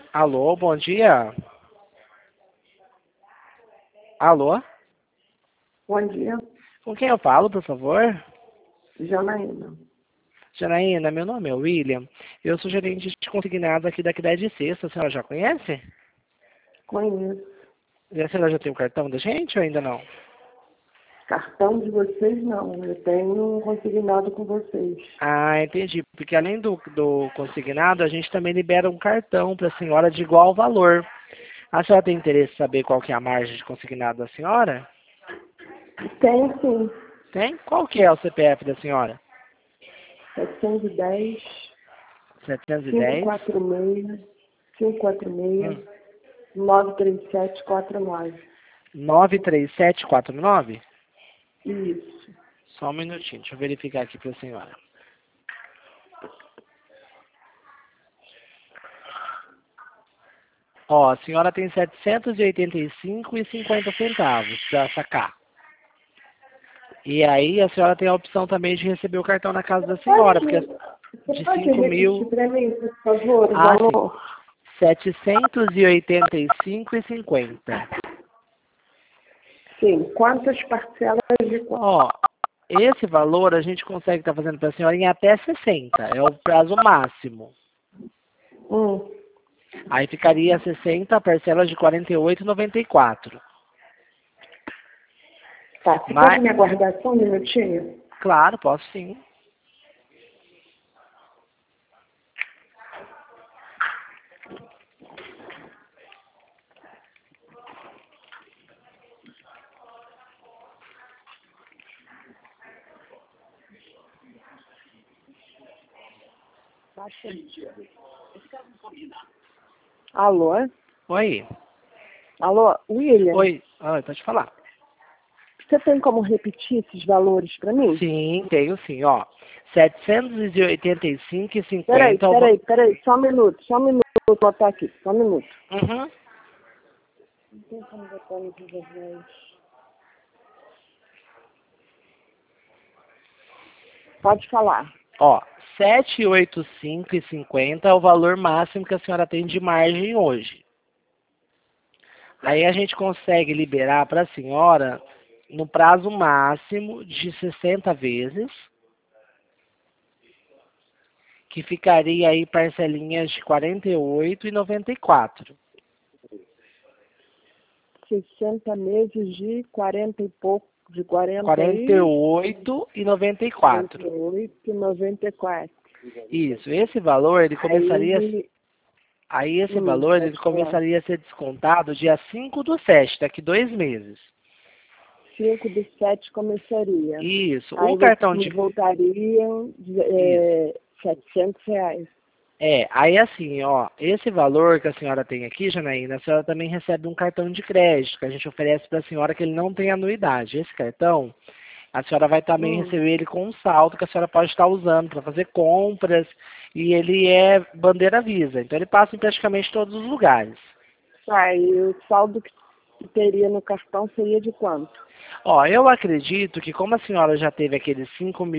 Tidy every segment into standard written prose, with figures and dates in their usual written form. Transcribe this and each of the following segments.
Alô, bom dia. Alô? Bom dia, Com quem eu falo, por favor? Janaína. Janaína, meu nome é William. Eu sou gerente de consignados aqui da Cred Sexta. A senhora já conhece? Conheço. E a senhora já tem o cartão da gente ou ainda não? Cartão de vocês não, eu tenho um consignado com vocês. Ah, entendi. Porque além do consignado, a gente também libera um cartão para a senhora de igual valor. A senhora tem interesse em saber qual que é a margem de consignado da senhora? Tenho sim, Tem? Qual que é o CPF da senhora? 710, 710? 546, 546, Hum. 93749. 93749? Isso. Só um minutinho, deixa eu verificar aqui para a senhora. Ó, a senhora tem 785,50 para sacar. E aí a senhora tem a opção também de receber o cartão na casa da senhora, porque Você de pode 5 repetir mil. para mim, por favor, o Ah, sim. valor? 785,50. Sim, quantas parcelas de quanto? Ó, esse valor a gente consegue estar fazendo para a senhora em até 60. É o prazo máximo. Hum, Aí ficaria 60 parcelas de 48,94. tá, você pode Mas, me aguardar só um minutinho? claro, posso sim. Alô? Oi. Alô, William? Oi. Ah, pode falar. Você tem como repetir esses valores para mim? Sim, tenho sim, ó. 785,50. Peraí, só um minuto, vou botar aqui, só um minuto. Uhum. Não tem como botar no Google. Pode falar. Ó, 785,50 é o valor máximo que a senhora tem de margem hoje. Aí a gente consegue liberar para a senhora no prazo máximo de 60 vezes, que ficaria aí parcelinhas de 48,94. 60 meses de 40 e pouco, de 48,94. 48,94. Isso, esse valor ele começaria. Aí, Aí esse valor ele pode falar. começaria a ser descontado dia 5/7, daqui 2 meses. 5/7 começaria. Isso, Aí o vocês cartão me de. voltariam Isso. R$ 700. É, aí assim, ó, esse valor que a senhora tem aqui, Janaína, a senhora também recebe um cartão de crédito que a gente oferece para a senhora que ele não tem anuidade. Esse cartão, a senhora vai também Hum. receber ele com um saldo que a senhora pode estar usando para fazer compras e ele é bandeira Visa, então ele passa em praticamente todos os lugares. Aí o saldo que teria no cartão seria de quanto? Ó, eu acredito que como a senhora já teve aqueles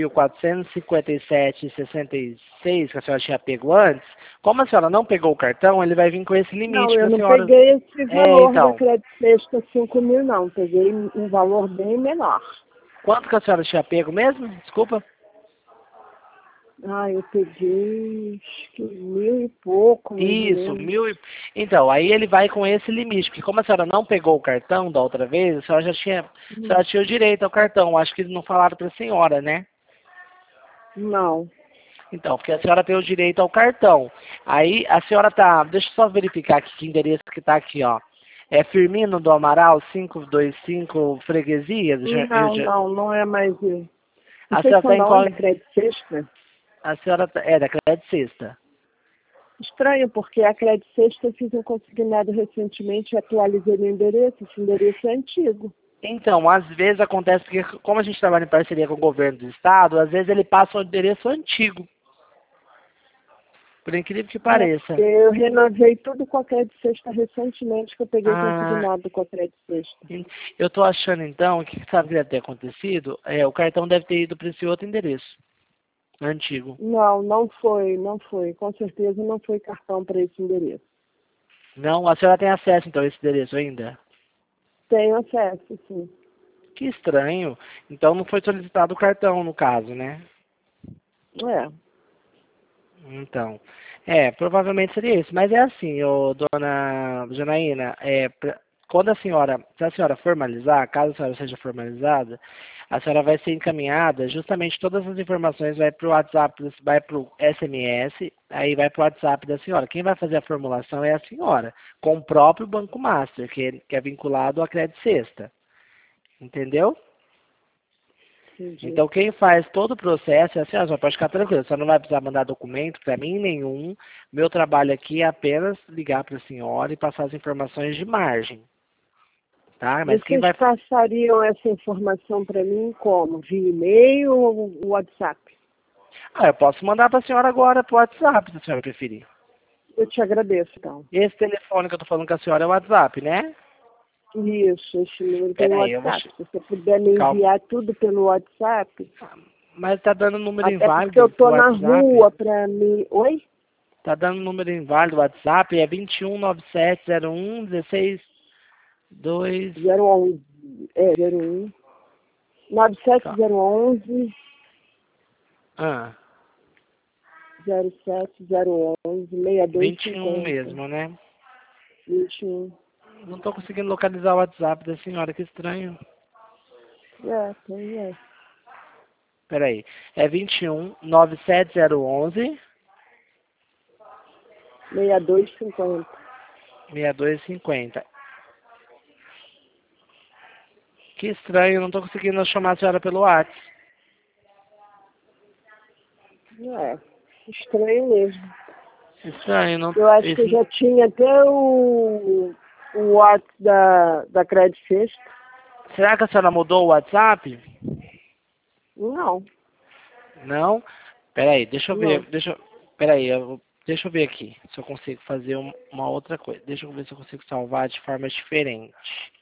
5.457,66 que a senhora tinha pego antes, como a senhora não pegou o cartão, ele vai vir com esse Não, limite para eu a não senhora. peguei esse É, valor da então. Crédito Sexta 5.000, não. Peguei um valor bem menor. Quanto que a senhora tinha pego mesmo? Desculpa. Ah, eu peguei acho que 1.000 e pouco, mais ou Isso, menos. mil e... Então, aí ele vai com esse limite, porque como a senhora não pegou o cartão da outra vez, a senhora já tinha, a Hum. senhora tinha o direito ao cartão. Acho que eles não falaram para a senhora, né? Não. Então, porque a senhora tem o direito ao cartão. Aí a senhora tá. Deixa eu só verificar aqui que endereço que tá aqui, ó. É Firmino do Amaral, 525 Freguesias. Não é mais isso. A Vocês senhora são tá em da qual. onde, Crédito Sexta? A senhora é da Crédito Sexta. Estranho, porque a Crédito Sexta eu fiz um consignado recentemente, atualizei meu endereço, esse endereço é antigo. Então, às vezes acontece porque, como a gente trabalha em parceria com o governo do estado, às vezes ele passa o endereço antigo. Por incrível que É, pareça. porque eu renovei tudo com a Crédito Sexta recentemente, que eu peguei Ah, consignado com a Crédito Sexta. eu tô achando então que sabe o que deve ter acontecido? É, o cartão deve ter ido para esse outro endereço, antigo. Não foi. Com certeza não foi cartão para esse endereço. Não, a senhora tem acesso então a esse endereço ainda? Tenho acesso, sim. Que estranho. Então não foi solicitado o cartão no caso, né? É. Então, provavelmente seria isso. Mas é assim, ô, dona Janaína, quando se a senhora formalizar, caso a senhora seja formalizada, a senhora vai ser encaminhada, justamente todas as informações vai para o WhatsApp, vai para o SMS, aí vai para o WhatsApp da senhora. Quem vai fazer a formulação é a senhora, com o próprio Banco Master, que é vinculado à Crédito Sexta. Entendeu? Entendi. Então, quem faz todo o processo é assim, ó, só pode ficar tranquilo, você não vai precisar mandar documento para mim nenhum. Meu trabalho aqui é apenas ligar para a senhora e passar as informações de margem. Tá? Mas quem Vocês vai. passariam essa informação para mim como? Via e-mail ou WhatsApp? Ah, eu posso mandar para a senhora agora para o WhatsApp, se a senhora preferir. Eu te agradeço, então. Esse telefone que eu tô falando com a senhora é o WhatsApp, né? Isso, este número tem Pera o aí, eu vou. WhatsApp. Se você puder me Calma. enviar tudo pelo WhatsApp, Mas tá dando número até porque eu inválido pro tô na WhatsApp. rua para me... Oi? Tá dando número inválido o WhatsApp, é 21970116 011. 01. 97011 Ah, 07011 21 6250 mesmo, né? 21. Não tô conseguindo localizar o WhatsApp da senhora, que estranho. Tem. Peraí. É 21 97011 6250. 6250. Que estranho, não tô conseguindo chamar a senhora pelo WhatsApp. Estranho mesmo. Estranho, não. Eu acho que eu já tinha até o WhatsApp da Crédito Sexta. Será que a senhora mudou o WhatsApp? Não. Não? Peraí, deixa eu ver. Não. Peraí, deixa eu ver aqui se eu consigo fazer uma outra coisa. Deixa eu ver se eu consigo salvar de forma diferente.